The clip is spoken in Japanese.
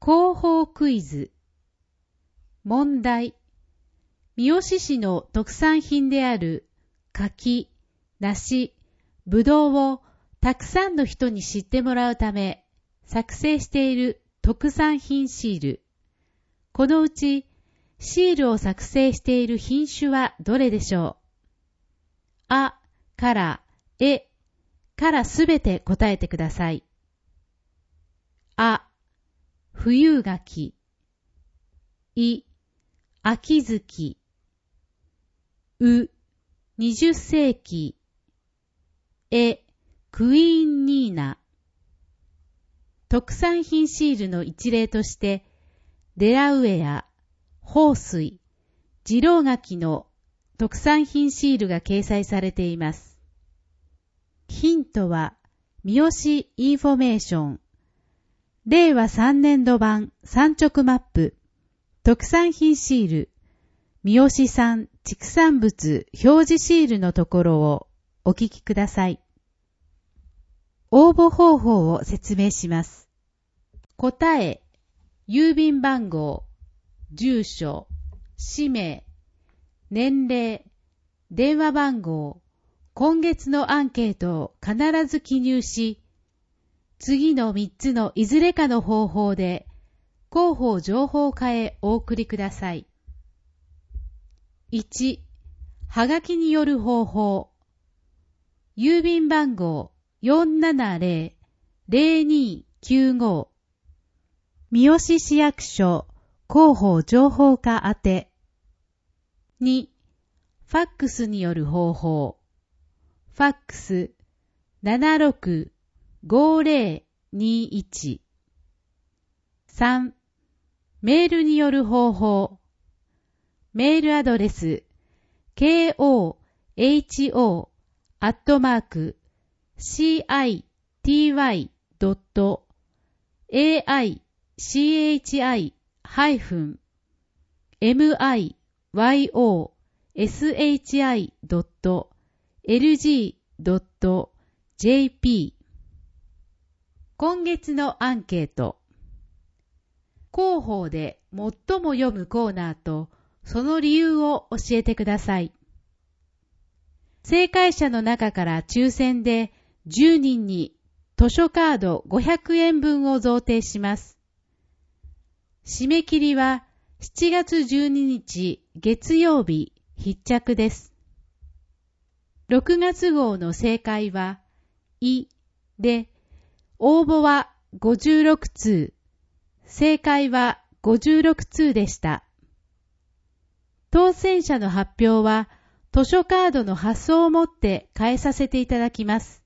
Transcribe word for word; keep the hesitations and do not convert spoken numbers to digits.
広報クイズ。問題。三好市の特産品である柿、梨、ぶどうをたくさんの人に知ってもらうため作成している特産品シール。このうちシールを作成している品種はどれでしょう？あからえからすべて答えてください。あ、冬柿。い、秋月。う、二十世紀。え、クイーンニーナ。特産品シールの一例として、デラウェア、豊水、次郎柿の特産品シールが掲載されています。ヒントは、三好インフォメーション。れいわさんねんど版産直マップ。特産品シール。三好産畜産物表示シールのところをお聞きください。応募方法を説明します。答え、郵便番号、住所、氏名、年齢、電話番号、今月のアンケートを必ず記入し、次のみっつのいずれかの方法で広報情報課へお送りください。いち. はがきによる方法。郵便番号 よんななぜろ ぜろにきゅうご 三好市役所広報情報課宛て。に. ファックスによる方法。ファックス ななろくごぜろにいち。さん. メールによる方法。メールアドレス ケーオーエイチオー アットマーク シーアイティーワイ ドット エーアイシーエイチアイ ハイフン エムアイワイオーエスエイチアイ ドット エルジー ドット ジェーピー。今月のアンケート。広報で最も読むコーナーとその理由を教えてください。正解者の中から抽選でじゅうにんに図書カードごひゃくえんぶんを贈呈します。締め切りはしちがつじゅうににち月曜日必着です。ろくがつ号の正解は、いで、応募はごじゅうろくつう、正解はごじゅうろくつうでした。当選者の発表は図書カードの発送をもって返させていただきます。